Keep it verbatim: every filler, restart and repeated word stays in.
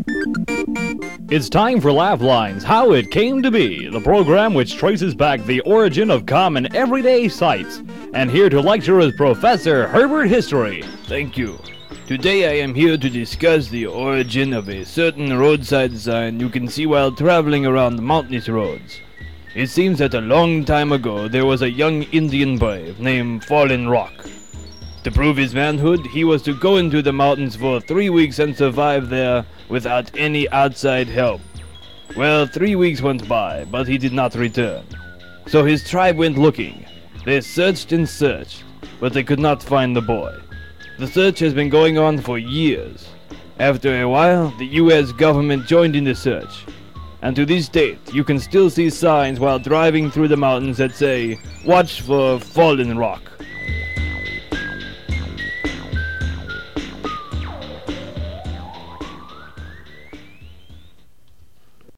It's time for Laugh Lines, How It Came to Be, the program which traces back the origin of common everyday sights. And here to lecture is Professor Herbert History. Thank you. Today I am here to discuss the origin of a certain roadside sign you can see while traveling around mountainous roads. It seems that a long time ago there was a young Indian brave named Fallen Rock. To prove his manhood, he was to go into the mountains for three weeks and survive there without any outside help. Well, three weeks went by, but he did not return. So his tribe went looking. They searched and searched, but they could not find the boy. The search has been going on for years. After a while, the U S government joined in the search. And to this date, you can still see signs while driving through the mountains that say, "Watch for Fallen Rock."